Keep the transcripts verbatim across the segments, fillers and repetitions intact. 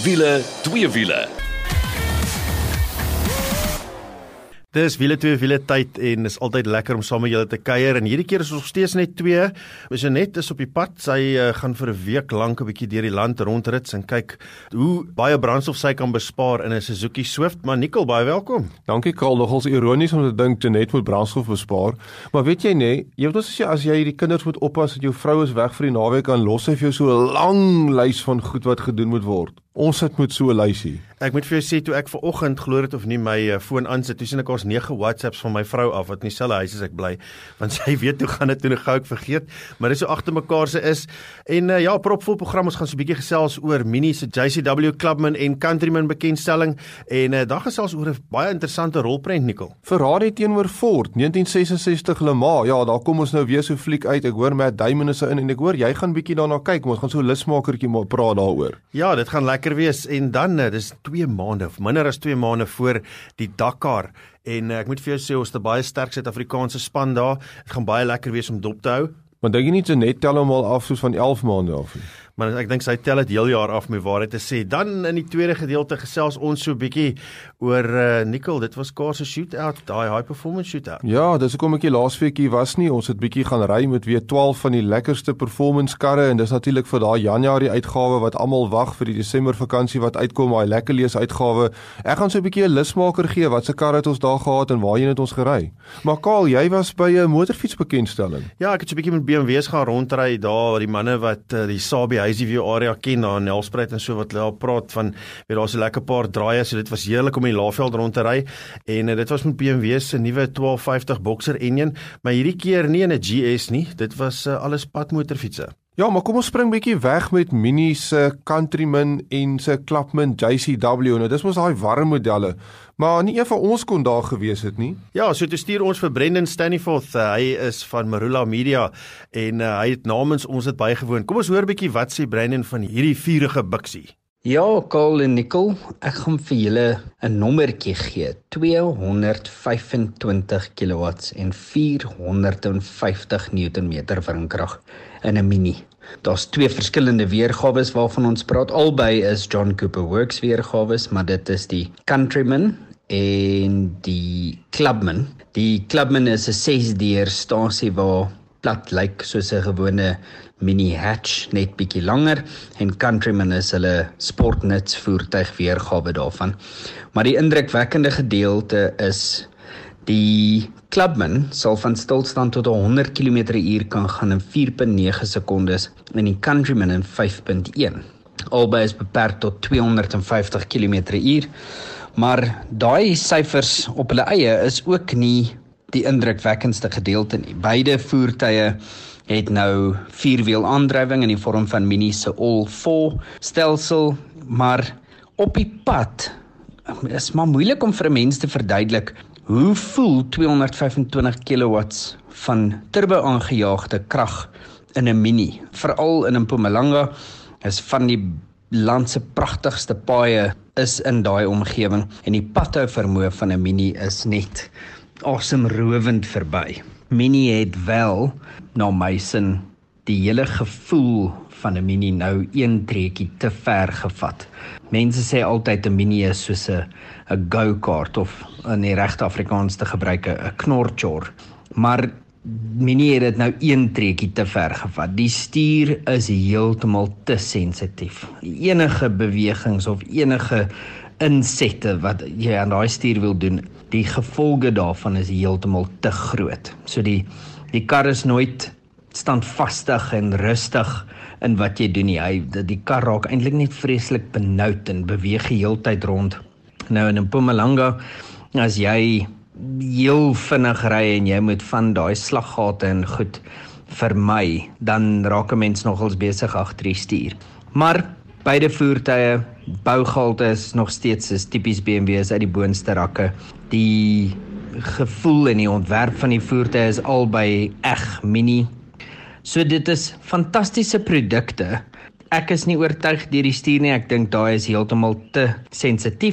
Wiele, twee wiele. Dis wiele twee wiele tyd en is altyd lekker om saam met julle te kuier en hierdie keer is ons nog steeds net twee. Jeanette is op die pad, sy uh, gaan vir 'n week lank 'n bietjie deur die land rondrits en kyk hoe baie brandstof sy kan bespaar in 'n Suzuki Swift. Maar Nicole, baie welkom. Dankie Karl, nogals ironies om te dink Jeanette moet brandstof bespaar. Maar weet jy nee, jy weet as jy as jy die kinders moet oppas en jou vrou is weg vir die naweek, dan los hy vir jou so 'n lang lys van goed wat gedoen moet word. Ons sit met so 'n lysie. Ek moet vir jou sê, toe ek vanoggend glo dit of nie my uh, foon aansit, toe sien ek ons nege WhatsApps van my vrou af, wat nie selfe huis as ek bly, want sy weet hoe gaan dit toe, gou ek vergeet, maar dit is so agter mekaar se is, en uh, ja, propvol program, ons gaan so 'n bietjie gesels oor Mini se J C W Clubman en Countryman bekendstelling, en uh, dan gesels oor 'n baie interessante rolprent, Nicole. Ferrari teenoor Ford, negentien ses ses ses Le Mans, ja, daar kom ons nou weer so fliek uit, ek hoor Matt Damon is in, en ek hoor, jy gaan bietjie daarna kyk, ons gaan so 'n lusmakertjie maar praat daaroor. Ja, dit gaan lekker wees, en dan, dis twee maande, of minder as twee maande voor die Dakar, en ek moet vir jou sê, ons het 'n baie sterk Suid-Afrikaanse span daar, het gaan baie lekker wees om dop te hou. Maar dink jy nie Jeanette tel hom al af soos van elf maande af nie? Maar ek dink sy tel dit heel jaar af met waarheid te sê. Dan in die tweede gedeelte gesels ons so 'n bietjie oor uh, Nicole, dit was Kaar se shootout, daai high performance shootout. Ja, dis hoekom ek die laasweek hier was nie. Ons het bietjie gaan ry met weer twaalf van die lekkerste performance karre en dis natuurlik vir daai Januarie uitgawe wat almal wag vir die Desember vakansie wat uitkom, daai lekker lees uitgawe. Ek gaan so 'n bietjie 'n lusmaker gee wat se kar het ons daar gehad en waarheen het ons gery. Maar Karl, jy was by 'n motorfietsbekendstelling. Ja, ek het so 'n bietjie met B M W's gaan rondry daar, die manne wat uh, die Sabi Huisieview area ken daar in Nelspruit en so wat daar praat van, weet daar's 'n lekker paar draaie, so dit was heerlik om in die Laagveld rond te ry en uh, dit was met B M W se nuwe twaalf vyftig Boxer Enjin, maar hierdie keer nie in 'n G S nie, dit was uh, alles padmotorfietsse. Ja, maar kom ons spring bietjie weg met Mini se Countryman en se Clubman J C W. Nou, dis mos daai warm modelle, maar nie een van ons kon daar gewees het nie. Ja, so toe stuur ons vir Brendan Staniforth, uh, hy is van Marula Media en uh, hy het namens ons dit bygewoon. Kom ons hoor bietjie wat sê Brendan van hierdie vurige biksie. Ja, Karl en Nicole, ek gaan vir julle 'n nommertjie gee. tweehonderdvyfentwintig kilowatts en vierhonderdvyftig newtonmeter wringkrag in 'n Mini. Daar's twee verskillende weergawe waarvan ons praat. Albei is John Cooper Works weergawe, maar dit is die Countryman en die Clubman. Die Clubman is 'n ses-deur stasie waar plat lyk soos 'n gewone Mini hatch, net bietjie langer, en Countryman is hulle sportnuts voertuig weergawe daarvan. Maar die indrukwekkende gedeelte is die Clubman sal van stilstand tot honderd kilometer per uur kan gaan in vier komma nege sekondes en die Countryman in vyf komma een. Albei is beperk tot tweehonderdvyftig kilometer per uur, maar daai syfers op hulle eie is ook nie die indrukwekkendste gedeelte nie. Beide voertuie het nou vierwiel aandrywing in die vorm van Mini se all-four stelsel, maar op die pad is maar moeilik om vir 'n mens te verduidelik hoe voel tweehonderdvyfentwintig kilowatts van turbo-aangejaagde krag in 'n Mini. Veral in Mpumalanga is van die land se pragtigste paaie is in daai omgewing en die padhou vermoë van 'n Mini is net asemrowend verby. Mini het wel, na my sin, die hele gevoel van 'n Mini nou een treetjie te ver gevat. Mense sê altyd 'n Mini is soos 'n 'n go-kart of in die regte Afrikaans te gebruik 'n knorchor. Maar Mini het dit nou een treetjie te ver gevat. Die stuur is heeltemal te sensitief. Enige bewegings of enige insette wat jy aan daai stuur wil doen, die gevolge daarvan is heeltemal te groot. So die die kar is nooit standvastig en rustig in wat jy doen nie. Hy die kar raak eintlik net vreeslik benoud en beweeg die heeltyd rond. Nou in Mpumalanga, as jy heel vinnig ry en jy moet van daai slaggate en goed vermy, dan raak 'n mens nogals besig agter die stuur. Maar beide voertuie, bougehalte is nog steeds is tipies B M W's uit die boonste rakke. Die gevoel en die ontwerp van die voertuie is albei eg Mini. So dit is fantastiese produkte. Ek is nie oortuig deur die stuur nie, ek dink daai is heeltemal te sensitief,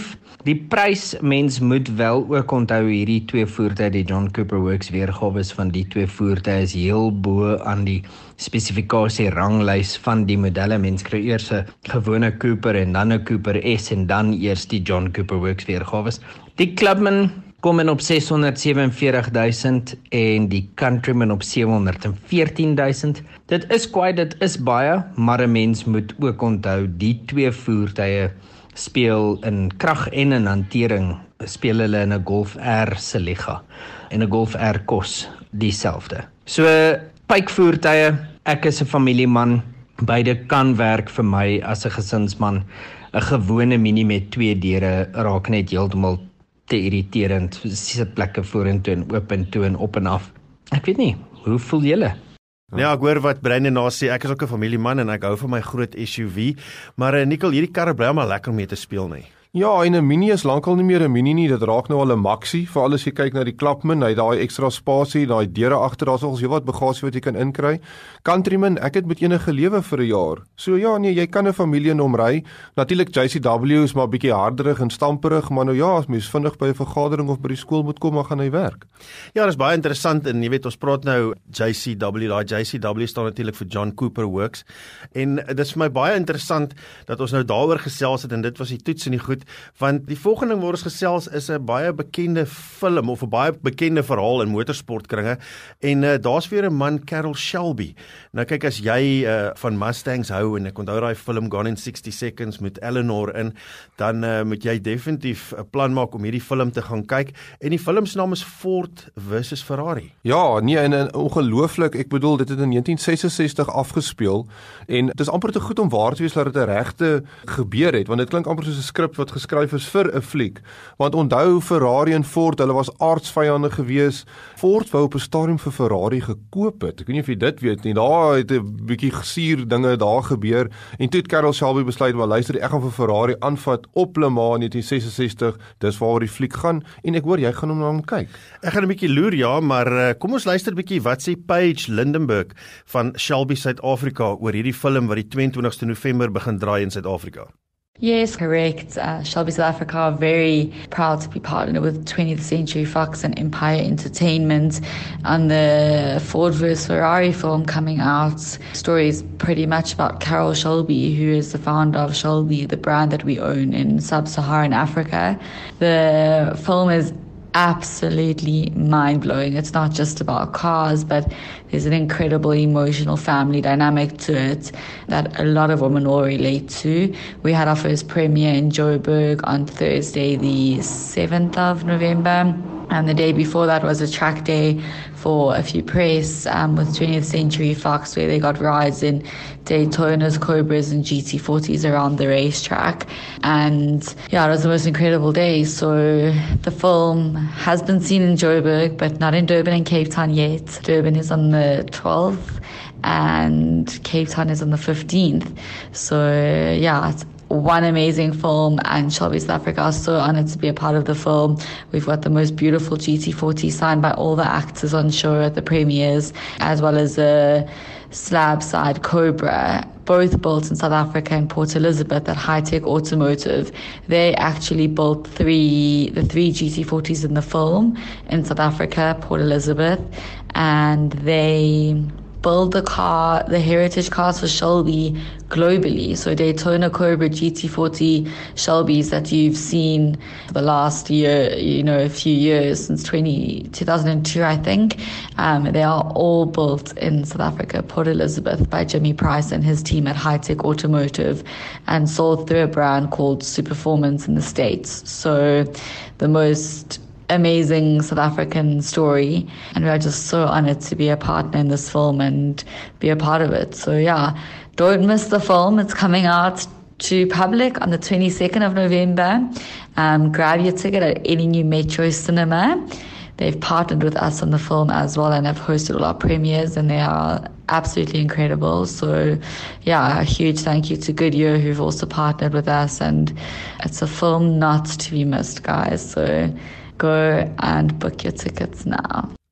Die prys, mens moet wel ook onthou hierdie twee voertuie, die John Cooper Works weergawes van die twee voertuie is heel bo aan die spesifikasie ranglys van die modelle. Mens kry eers 'n gewone Cooper en dan 'n Cooper S en dan eers die John Cooper Works weergawes. Die Clubman kom in op ses honderd sewenveertig duisend en die Countryman op sewe honderd veertien duisend. Dit is kwai, dit is baie, maar 'n mens moet ook onthou die twee voertuie speel in krag en in hantering, speel hulle in 'n Golf R se liga. En 'n Golf R kos dieselfde. So, pypvoertuie, ek is 'n familieman, beide kan werk vir my as 'n gesinsman. 'n Gewone Mini met twee deure raak net heeltemal te irriterend, sitplekke vorentoe en oop en toe en op en af. Ek weet nie, hoe voel julle? Ja, ek hoor wat Brandon na sê, ek is ook 'n familieman en ek hou van my groot S U V, maar uh, Nicole, hierdie karre bly maar lekker om mee te speel, nie? Ja, en 'n Mini is lankal nie meer 'n Mini nie, dit raak nou al 'n Maxi, veral as jy kyk na die Clubman, hy het daai ekstra spasie, daai deure agter, daar's nogals heelwat bagasie wat jy kan inkry. Countryman, ek het met enige gelewe vir 'n jaar. So ja, nee, jy kan 'n familie in hom ry. Natuurlik J C W is maar bietjie harderig en stamperig, maar nou ja, as mens vinnig by 'n vergadering of by die skool moet kom, dan gaan hy werk. Ja, dis baie interessant en jy weet, ons praat nou J C W, daai J C W staan natuurlik vir John Cooper Works. En dit is vir my baie interessant dat ons nou daaroor gesels het en dit was die toets en die goed. Want die volgende ding waar ons gesels is 'n baie bekende film of 'n baie bekende verhaal in motorsportkringe en uh, daar's weer 'n man, Carroll Shelby. Nou kyk, as jy uh, van Mustangs hou en ek onthou daai film Gone in sixty seconds met Eleanor in, dan uh, moet jy definitief 'n plan maak om hierdie film te gaan kyk en die film se naam is Ford versus Ferrari. Ja, nee, en, en ongelooflik, ek bedoel dit het in negentien sesensestig afgespeel en dit is amper te goed om waar te wees dat dit 'n regte gebeur het, want dit klink amper soos 'n skrip wat geskryf is vir 'n fliek. Want onthou Ferrari en Ford, hulle was aardsvyande gewees. Ford wou op 'n stadium vir Ferrari gekoop het. Ek weet nie of jy dit weet nie. Daar het 'n bietjie gesuur dinge daar gebeur en toe het Carroll Shelby besluit, maar luister, ek gaan vir Ferrari aanvat op Le Mans in negentien sesensestig. Dis waaroor die fliek gaan en ek hoor jy gaan hom na hom kyk. Ek gaan 'n bietjie loer, ja, maar uh, kom ons luister 'n bietjie wat sê Paige Lindenberg van Shelby Suid-Afrika oor hierdie film wat die tweeëntwintigste November begin draai in Suid-Afrika. Yes, correct. Uh, Shelby South Africa are very proud to be partnered with twentieth Century Fox and Empire Entertainment on the Ford versus Ferrari film coming out. The story is pretty much about Carroll Shelby, who is the founder of Shelby, the brand that we own in sub-Saharan Africa. The film is absolutely mind-blowing. It's not just about cars, but there's an incredible emotional family dynamic to it that a lot of women will relate to. We had our first premiere in Joburg on Thursday, the seventh of November. And the day before that was a track day for a few press um, with twentieth Century Fox, where they got rides in Daytonas, Cobras and G T forties around the racetrack. And yeah, it was the most incredible day. So the film has been seen in Joburg, but not in Durban and Cape Town yet. Durban is on the twelfth and Cape Town is on the fifteenth. So yeah, it's one amazing film, and Shelby South Africa are so honored to be a part of the film. We've got the most beautiful G T forty signed by all the actors on show at the premieres, as well as a slab side Cobra, both built in South Africa and Port Elizabeth at High Tech Automotive. They actually built three the three G T forties in the film in South Africa, Port Elizabeth, and they build the car, the heritage cars for Shelby globally. So Daytona Cobra G T forty Shelbys that you've seen for the last year, you know, a few years, since twenty, two thousand two, I think. Um, they are all built in South Africa, Port Elizabeth, by Jimmy Price and his team at High Tech Automotive, and sold through a brand called Superformance in the States. So the most amazing South African story, and we are just so honored to be a partner in this film and be a part of it. So yeah, don't miss the film. It's coming out to public on the twenty-second of November. Um, grab your ticket at any new Metro Cinema. They've partnered with us on the film as well and have hosted all our premieres, and they are absolutely incredible. So yeah, a huge thank you to Goodyear, who've also partnered with us, and it's a film not to be missed, guys. So go and book your tickets now.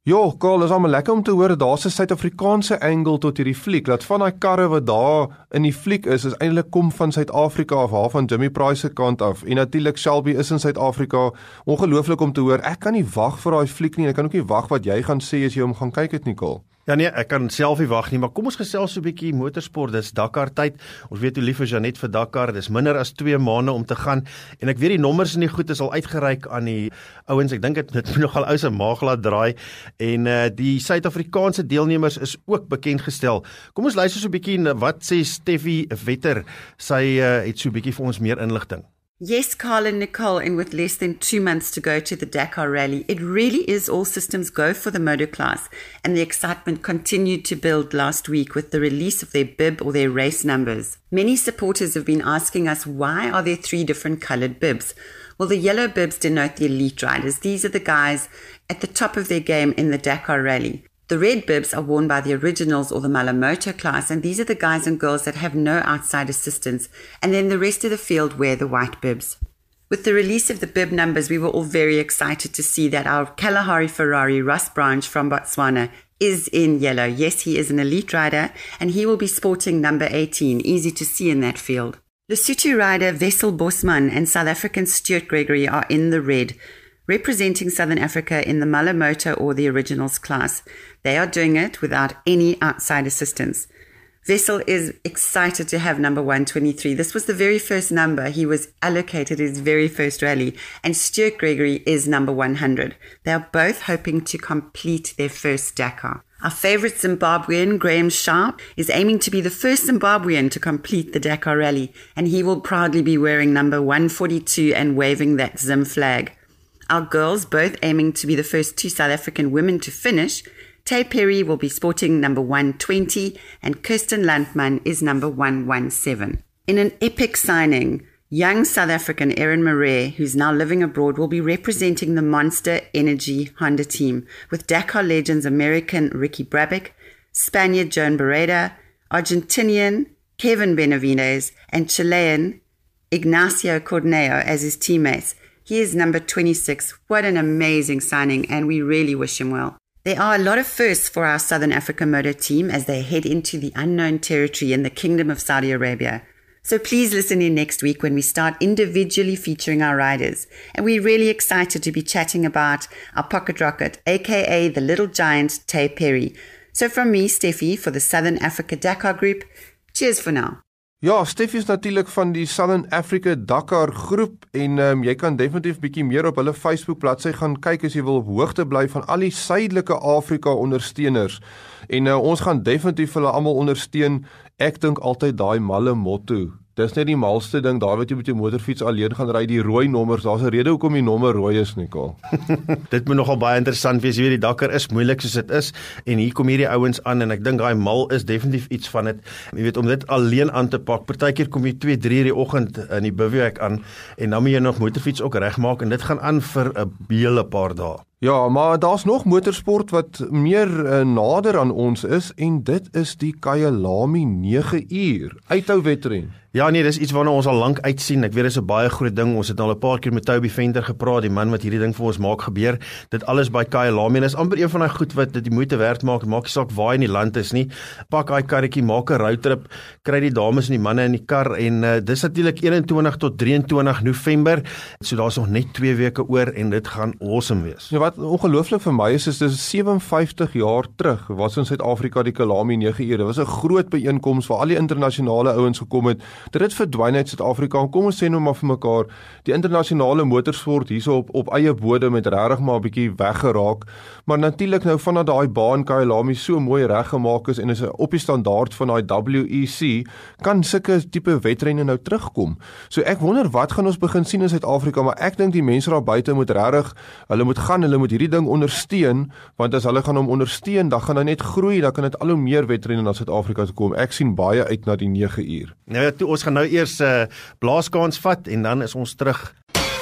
Ja, Karl, is allemaal lekker om te hoor, daar's 'n Suid-Afrikaanse angle tot hierdie fliek, dat van die karre wat daar in die fliek is, is eintlik kom van Suid-Afrika af, haar van Jimmy Price se kant af, en natuurlik Shelby is in Suid-Afrika, ongelooflik om te hoor, ek kan nie wag vir daai fliek nie, ek kan ook nie wag wat jy gaan sê as jy hom gaan kyk het, Nicole. Ja nee, ek kan self nie wag nie, maar kom ons gesels so 'n bietjie motorsport. Dis Dakar tyd. Ons weet hoe lief is Janet vir Dakar. Dis minder as twee maande om te gaan en ek weet die nommers in die goed is al uitgereik aan die ouens. Ek dink dit moet nogal ou se maag laat draai en uh, die Suid-Afrikaanse deelnemers is ook bekend gestel. Kom ons luister so 'n bietjie wat sê Steffi Vetter. Sy uh, het so 'n bietjie vir ons meer inligting. Yes, Carl and Nicole, and with less than two months to go to the Dakar Rally, it really is all systems go for the motor class, and the excitement continued to build last week with the release of their bib or their race numbers. Many supporters have been asking us, why are there three different coloured bibs? Well, the yellow bibs denote the elite riders. These are the guys at the top of their game in the Dakar Rally. The red bibs are worn by the originals or the Malamoto class, and these are the guys and girls that have no outside assistance, and then the rest of the field wear the white bibs. With the release of the bib numbers, we were all very excited to see that our Kalahari Ferrari Ross Branch from Botswana is in yellow. Yes, he is an elite rider, and he will be sporting number eighteen, easy to see in that field. Lesotho rider Wessel Bosman and South African Stuart Gregory are in the red, representing Southern Africa in the Malamoto or the Originals class. They are doing it without any outside assistance. Wessel is excited to have number one twenty-three. This was the very first number he was allocated his very first rally, and Stuart Gregory is number one hundred. They are both hoping to complete their first Dakar. Our favourite Zimbabwean, Graham Sharp, is aiming to be the first Zimbabwean to complete the Dakar Rally, and he will proudly be wearing number one forty-two and waving that Zim flag. Our girls, both aiming to be the first two South African women to finish, Tay Perry will be sporting number one twenty and Kirsten Landman is number one seventeen. In an epic signing, young South African Erin Marais, who's now living abroad, will be representing the Monster Energy Honda team with Dakar legends American Ricky Brabeck, Spaniard Joan Barreda, Argentinian Kevin Benavides, and Chilean Ignacio Corneo as his teammates. He is number twenty-six. What an amazing signing, and we really wish him well. There are a lot of firsts for our Southern Africa motor team as they head into the unknown territory in the Kingdom of Saudi Arabia. So please listen in next week when we start individually featuring our riders. And we're really excited to be chatting about our pocket rocket, aka the little giant Tay Perry. So from me, Steffi, for the Southern Africa Dakar Group, cheers for now. Ja, Steffi is natuurlik van die Southern Africa Dakar groep en um, jy kan definitief bietjie meer op hulle Facebook bladsy gaan kyk as jy wil op hoogte bly van al die suidelike Afrika ondersteuners. En uh, ons gaan definitief hulle almal ondersteun. Ek dink altyd daai malle motto. Dis net die malste ding, daar wat jy met jou motorfiets alleen gaan ry, die rooi nommers, daar's 'n rede hoekom die nommer rooi is, Nicole. Dit moet nogal baie interessant wees, jy weet die Dakar is moeilik soos dit is, en hier kom hierdie ouens aan, en ek dink daai mal is definitief iets van dit, jy weet, om dit alleen aan te pak, partykeer kom jy twee, drie die oggend in die bivouac aan, en dan moet jy nog motorfiets ook regmaak, en dit gaan aan vir 'n hele paar dae. Ja, maar daar's nog motorsport wat meer uh, nader aan ons is, en dit is die Kyalami nege uur, uithou wedren. Ja nee, dis iets waarna ons al lank uitsien. Ek weet dis 'n baie groot ding. Ons het al 'n paar keer met Toby Venter gepraat, die man wat hierdie ding vir ons maak gebeur. Dit alles by Kyalami en is amper een van daai goed wat dit die moeite werd maak. Maak nie saak waar in die land is nie. Pak daai karretjie, maak 'n roadtrip, kry die dames en die manne in die kar en uh, dis natuurlik eenentwintig tot drieëntwintig November. So daar's nog net twee weke oor en dit gaan awesome wees. Ja, wat ongelooflik vir my is, is dis sewe vyftig jaar terug was in Suid-Afrika die Kyalami nege uur. Dit was 'n groot byeenkoms waar al die internasionale ouens gekom het. Dit het verdwyn uit Suid-Afrika en kom ons sê nou maar vir mekaar, die internasionale motorsport hierso op, op eie bodem met regtig maar 'n bietjie weggeraak, maar natuurlik nou vanaf daai baan Kyalami so mooi reggemaak is en is op die standaard van daai W E C, kan sulke tipe wedrenne nou terugkom. So ek wonder wat gaan ons begin sien in Suid-Afrika, maar ek dink die mense daar buite moet regtig, hulle moet gaan, hulle moet hierdie ding ondersteun, want as hulle gaan hom ondersteun, dan gaan hy net groei, dan kan dit al hoe meer wedrenne na Suid-Afrika toe kom. Ek sien baie uit na die nege uur. Nou ja, toe, ons gaan nou eers 'n uh, blaaskans vat en dan is ons terug.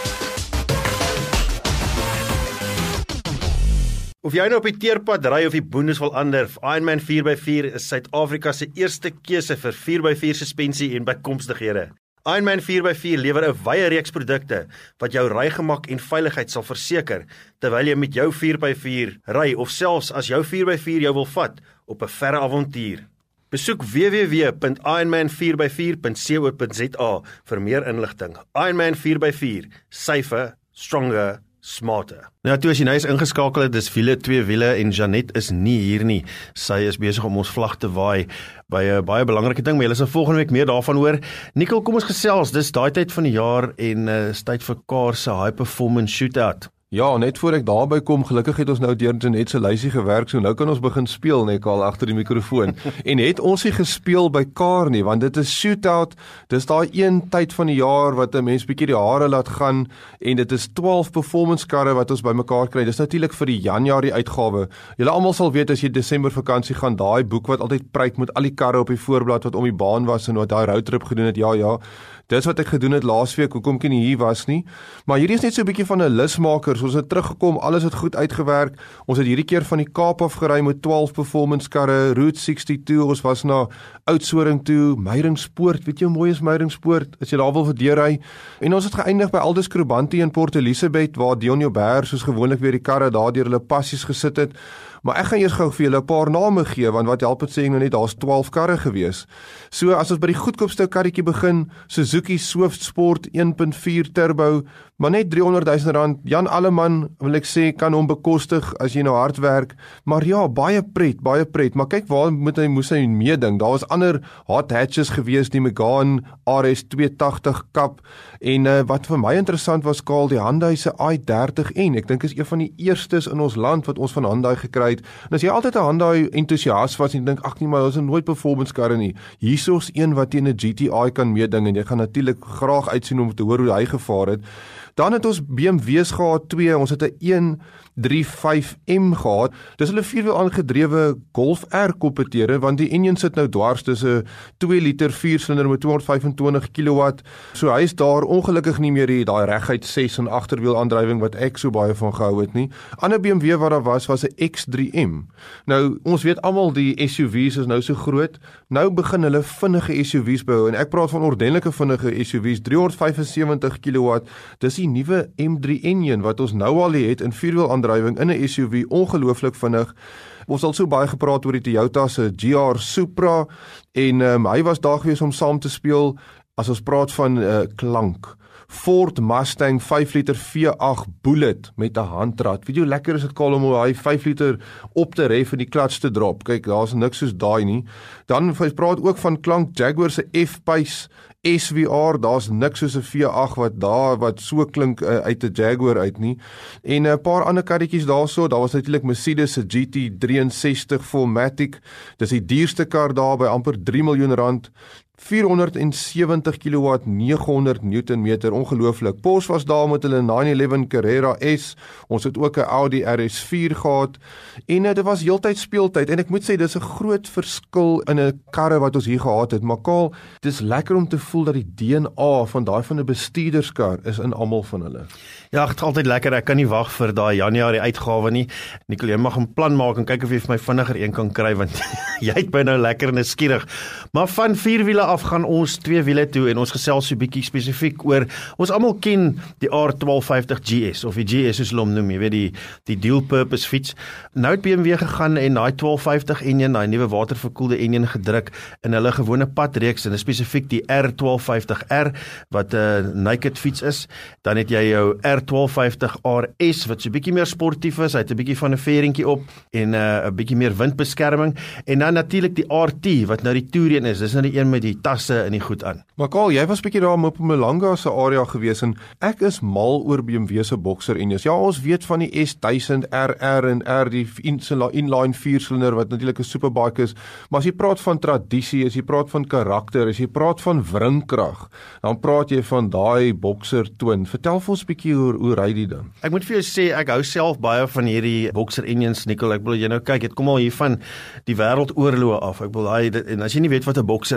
Of jy nou op die teerpad ry of die boondes wil ander, Ironman vier by vier is Suid-Afrika se eerste keuse vir vier by vier suspensie en bykomstighede. Ironman vier by vier lewer 'n wye reeks produkte wat jou rygemak en veiligheid sal verseker terwyl jy met jou vier by vier ry of selfs as jou vier by vier jou wil vat op 'n verre avontuur. Besoek w w w punt ironman vier by vier punt co punt za vir meer inligting. Ironman vier by vier, safer, stronger, smarter. Nou toe as jy nou is ingeskakel het, dis wiele, twee wiele en Janet is nie hier nie. Sy is besig om ons vlag te waai by 'n baie belangrike ding, maar julle sal volgende week meer daarvan hoor. Nicole, kom ons gesels, dis daai tyd van die jaar en uh, is tyd vir Kaar se high performance shootout. Ja, net voor ek daarby kom, gelukkig het ons nou deur Janet se lysie gewerk, so nou kan ons begin speel, net al agter die mikrofoon. En het ons nie gespeel by Kaar nie, want dit is shootout, dis daai een tyd van die jaar wat 'n mens bietjie die hare laat gaan, en dit is twaalf performance karre wat ons bymekaar kry. Dis natuurlik vir die Januarie uitgawe. Julle almal sal weet as jy Desember vakansie gaan, daai boek wat altyd pryk met al die karre op die voorblad wat om die baan was en wat daai roadtrip gedoen het. Ja, ja. Dis wat ek gedoen het laasweek, hoekom ek nie hier was nie. Maar hierdie is net so 'n bietjie van 'n lusmaker. So ons het teruggekom, alles het goed uitgewerk. Ons het hierdie keer van die Kaap af gery met twaalf performance karre, Route sixty-two, ons was na Oudtshoorn toe, Meyringspoort, weet jy hoe mooi is Meyringspoort, as jy daar wil verdeurry. En ons het geëindig by Aldous Krubanti in Port Elizabeth, waar Dion Joubert soos gewoonlik weer die karre daardeur hulle passies gesit het. Maar ek gaan eers gou vir julle 'n paar name gee, want wat help dit sê ek nou net, daar's twaalf karre gewees. So as ons by die goedkoopste karretjie begin, Suzuki Swift Sport one point four turbo, maar net driehonderd duisend rand. Jan Alleman, wil ek sê, kan hom bekostig as jy nou hard werk. Maar ja, baie pret, baie pret. Maar kyk waar moet hy moes hy meeding. Daar was ander hot hatches gewees, die Megane R S two eighty Cup, en uh, wat vir my interessant was, Kaal, die Hyundai se i thirty N. Ek dink is een van die eerstes in ons land wat ons van Hyundai gekry het. En as jy altyd 'n Hyundai entoesiast was en jy dink, ag nee, maar ons het nooit performance karre nie. Hierso's een wat teen 'n G T I kan meeding, en jy gaan natuurlik graag uitsien om te hoor hoe hy gevaar het. Dan het ons B M W's gehad, twee, ons het 'n one thirty-five M gehad. Dis hulle vierwiel aangedrewe Golf R kompeteer, want die engine sit nou dwars, dis 'n two liter viersilinder met two hundred twenty-five kilowatt. So hy is daar ongelukkig nie meer die daai reguit ses en agterwiel aandrywing wat ek so baie van gehou het nie. Ander B M W wat daar was was 'n X three M. Nou ons weet almal die S U V's is nou so groot. Nou begin hulle vinnige S U V's bou, en ek praat van ordentlike vinnige S U V's, three hundred seventy-five kilowatt. Dis die nuwe M three engine wat ons nou al het in vierwiel aandrywing in 'n S U V, ongelooflik vinnig. Ons het al so baie gepraat oor die Toyota se G R Supra, en um, hy was daar gewees om saam te speel. As ons praat van uh, klank, Ford Mustang five liter V eight Bullet met 'n handrat. Weet jy hoe lekker is dit, Kaal, om hy five liter op te ref en die klats te drop. Kyk, daar's niks soos daai nie. Dan ons praat ook van klank, Jaguar se F-Pace S V R, daar's niks soos 'n V eight wat daar wat so klink uh, uit 'n Jaguar uit nie. En 'n paar ander karretjies daarso, daar was natuurlik Mercedes se G T sixty-three four matic. Dis die duurste kar daar by amper three miljoen rand. four hundred seventy kilowatt, nine hundred newton meter, ongelooflik. Porsche was daar met hulle nine eleven Carrera S, ons het ook 'n Audi R S four gehad, en uh, dit was heeltyd speeltyd, en ek moet sê, dis 'n groot verskil in 'n karre wat ons hier gehad het, maar Kaal, dis lekker om te voel dat die D N A van daai van 'n bestuurderskar is in almal van hulle. Ja, dit is altyd lekker, ek kan nie wag vir daai Januarie uitgawe nie. Nicole, jy mag 'n plan maak en kyk of jy vir my vinniger een kan kry, want jy het my nou lekker nuuskierig. Maar van vier wiele af gaan ons twee wiele toe, en ons gesels so bietjie spesifiek oor, ons almal ken die R twelve fifty G S, of die G S soos hulle hom noem, jy weet die, die dual purpose fiets. Nou het B M W gegaan en daai twelve fifty engine, daai nuwe waterverkoelde engine gedruk in hulle gewone padreeks, en spesifiek die R twelve fifty R, wat 'n uh, naked fiets is. Dan het jy jou R twelve fifty R S, wat so bietjie meer sportief is, hy het 'n bietjie van 'n veeringkie op, en 'n uh, bietjie meer windbeskerming, en dan natuurlik die R T, wat nou die Touring is, dis nou die een met die tasse en die goed aan. Maar Kaal, jy was bietjie daar op Mpumalanga se area gewees, en ek is mal oor B M W se Boxer engines. Ja, ons weet van die S one thousand R R en R, die inline viersilinder wat natuurlik 'n superbike is, maar as jy praat van tradisie, as jy praat van karakter, as jy praat van wringkrag, dan praat jy van daai Boxer Twin. Vertel vir ons bietjie hoe hoe ry die ding. Ek moet vir jou sê, ek hou self baie van hierdie Boxer engines, Nicole. Ek bedoel, jy nou kyk, dit kom al hier van die wêreldoorloë af. Ek bedoel, hy, en as jy nie weet wat 'n Boxer is nie,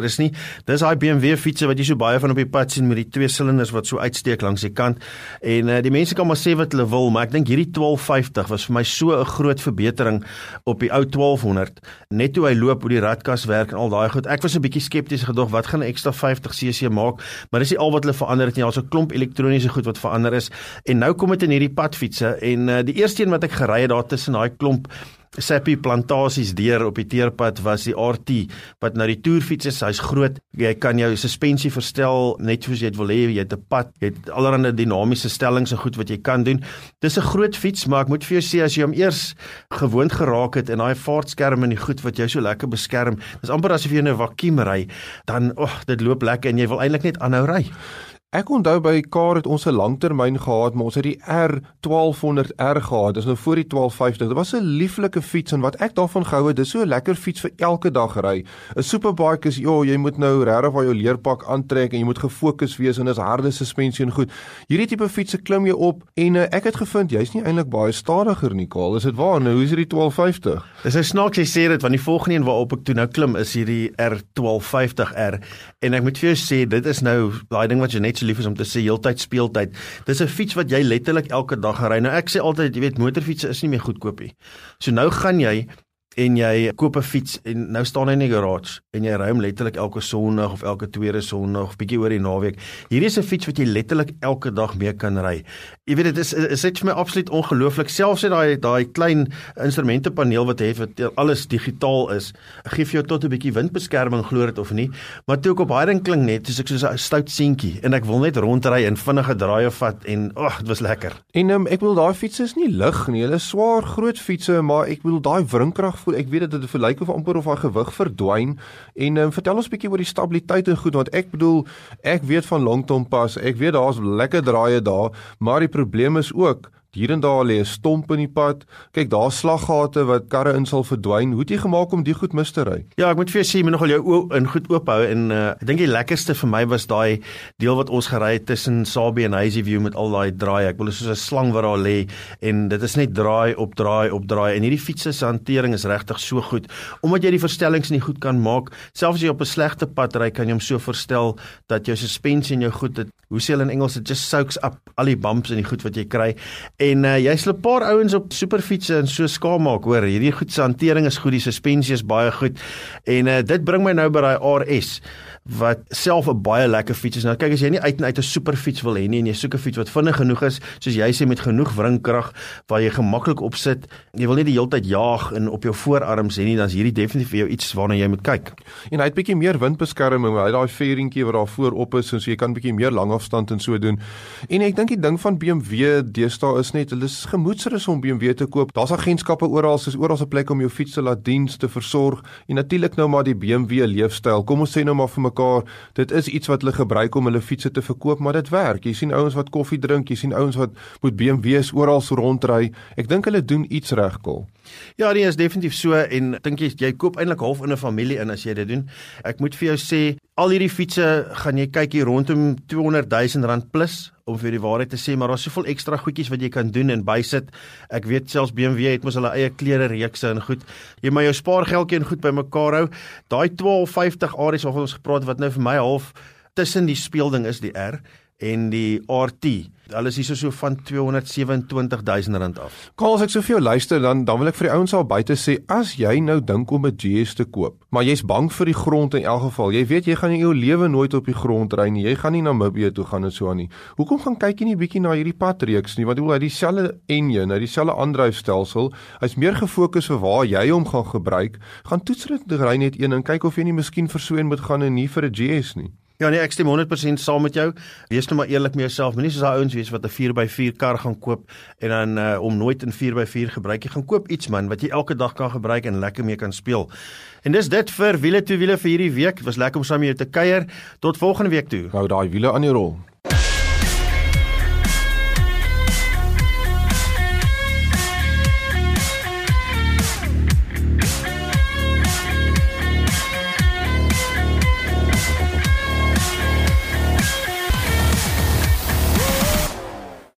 dis daai B M W fietsse wat jy so baie van op die pad sien met die twee silinders wat so uitsteek langs die kant. En uh, die mense kan maar sê wat hulle wil, maar ek dink hierdie twaalf vyftig was vir my so 'n groot verbetering op die ou twaalf honderd. Net hoe hy loop, hoe die radkas werk en al daai goed. Ek was 'n bietjie skepties gedog, wat gaan 'n ekstra vyftig cc maak? Maar dis nie al wat hulle verander het nie. Daar's 'n klomp elektroniese goed wat verander is. En nou kom dit in hierdie padfietsse en uh, die eerste een wat ek gery het daar tussen daai klomp Sappi plantasies deur op die teerpad was die R T, wat nou die toerfiets is, hy's groot, jy kan jou suspensie verstel, net soos jy het wil hê, jy het 'n pad, jy het allerlei dinamiese stellings en goed wat jy kan doen. Dis 'n groot fiets, maar ek moet vir jou sê, as jy hom eers gewoond geraak het, en daai vaartskerm en die goed wat jou so lekker beskerm, dis amper asof jy in 'n vakuum ry, dan, oh, dit loop lekker, en jy wil eintlik net aanhou ry. Ek onthou by Car het ons 'n langtermyn gehad, maar ons het die R twaalf honderd R gehad, dis nou voor die twaalf vyftig. Dit was 'n lieflike fiets en wat ek daarvan gehou het, dis so 'n lekker fiets vir elke dag ry. 'n Superbike is, ja, jy moet nou regtig waar jou leerpak aantrek en jy moet gefokus wees en dis harde suspensie en goed. Hierdie tipe fietsse klim jy op en uh, ek het gevind jy's nie eintlik baie stadiger nie, Karl. Is dit waar? Nou, hoe is hierdie twaalf vyftig? Dis 'n snaaks jy sê dit, want die volgende een waarop ek toe nou klim is hierdie R twaalf vyftig R en ek moet vir jou sê, dit is nou daai ding wat jy net so lief is om te sê heeltyd speeltyd. Dis 'n fiets wat jy letterlik elke dag ry. Nou ek sê altyd, jy weet, motorfietsse is nie meer goedkoop nie. So nou gaan jy en jy koop 'n fiets en nou staan hy in die garage en jy ry hom letterlik elke Sondag of elke tweede Sondag of bietjie oor die naweek. Hierdie is 'n fiets wat jy letterlik elke dag mee kan ry. Jy weet, dit is is dit vir my absoluut ongelooflik. Selfs net daai daai klein instrumentepaneel wat hy het wat alles digitaal is, gee vir jou tot 'n bietjie windbeskerming, glo dit of nie. Maar toe ek op daai ding klink net, soos ek soos 'n stout seentjie en ek wil net rondry en vinnige draaie vat en ag, oh, dit was lekker. En um, ek wil daai fietsse is nie lig nie. Hulle is swaar groot fietsse, maar ek wil daai wringkrag voel. Ek weet dat dit verlyk of amper of haar gewig verdwyn en um, vertel ons bietjie oor die stabiliteit en goed, want ek bedoel, ek weet van Longtom Pas, ek weet daar's lekker draaie daar, maar die probleem is ook, hier en daar lê 'n stomp in die pad, kyk daar slaggate wat karre in sal verdwyn, hoe het jy gemaak om die goed mis te ry? Ja, ek moet vir jou sê, jy moet nogal jou oë in goed oop hou en uh, ek dink die lekkerste vir my was daai deel wat ons gery het tussen Sabie en Hazyview met al daai draai, ek wil soos 'n slang wat daar lê en dit is net draai op draai op draai en hierdie fietsse se hantering is regtig so goed, omdat jy die verstellings nie goed kan maak, selfs as jy op 'n slegte pad ry, kan jy hom so verstel dat jou suspensie en jou goed, dit, hoe sê hulle in Engels, it just soaks up al die bumps en die goed wat jy kry. En uh, jy sal 'n paar ouens op superfietsse en so skaam maak, hoor. Hierdie goed se hantering is goed, die suspensie is baie goed. En uh, dit bring my nou by daai R S wat self 'n baie lekker fiets is. Nou kyk, as jy nie uit en uit 'n superfiets wil hê nie en jy soek 'n fiets wat vinnig genoeg is, soos jy sê met genoeg wringkrag waar jy gemaklik op sit, jy wil nie die hele tyd jaag en op jou voorarms hê nie, dan is hierdie definitief vir jou iets waarna jy moet kyk. En hy het bietjie meer windbeskerming, hy het daai veeringkie wat daar voorop is, so jy kan bietjie meer langafstand en so doen. En ek dink die ding van B M W deesdae is net, hulle is gemoedsrus om B M W te koop. Daar's agentskappe oral, is oral 'n plek om jou fiets te laat diens te versorg en natuurlik nou maar die B M W leefstyl. Kom ons sê nou maar vir mekaar, dit is iets wat hulle gebruik om hulle fietsse te verkoop, maar dit werk. Jy sien ouens wat koffie drink, jy sien ouens wat met B M W's oral rondry. Ek dink hulle doen iets reg, Kol. Ja, nee, is definitief so en dink jy jy koop eintlik half in 'n familie in as jy dit doen. Ek moet vir jou sê, al hierdie fietsse gaan jy kyk hier rondom tweehonderd duisend rand plus om vir die waarheid te sê, maar daar's soveel ekstra goedjies wat jy kan doen en bysit. Ek weet selfs B M W het mos hulle eie klere reekse en goed. Jy maar jou spaargeldjie en goed bymekaar hou. Daai twaalf vyftig R S waarvan ons gepraat het, wat nou vir my half tussen die speelding is, die R en die R T. Hulle is hier so, so van tweehonderd sewe en twintig duisend rand af. Karl, as ek so vir jou luister, dan, dan wil ek vir die ouens al buite sê, as jy nou dink om 'n G S te koop, maar jy's bang vir die grond in elk geval, jy weet jy gaan in jou lewe nooit op die grond ry nie, jy gaan nie na Namibië toe gaan en so aan nie. Hoekom gaan kyk jy nie bietjie na hierdie padreeks nie? Want jy wil hy dieselfde enjin, hy dieselfde aandryfstelsel, hy's meer gefokus vir waar jy hom gaan gebruik, gaan toets dit ry net een en kyk of jy nie miskien verswyn moet gaan en nie vir 'n G S nie. Ja nee, ek stem honderd persent saam met jou. Wees nou maar eerlik met jouself. Moenie soos daai ouens wees wat 'n vier by vier kar gaan koop en dan uh, om nooit 'n vier by vier gebruik. Jy gaan koop iets man wat jy elke dag kan gebruik en lekker mee kan speel. En dis dit vir wiele toe wiele vir hierdie week. Dit was lekker om saam met jou te kuier. Tot volgende week toe. Hou daai wiele aan die rol.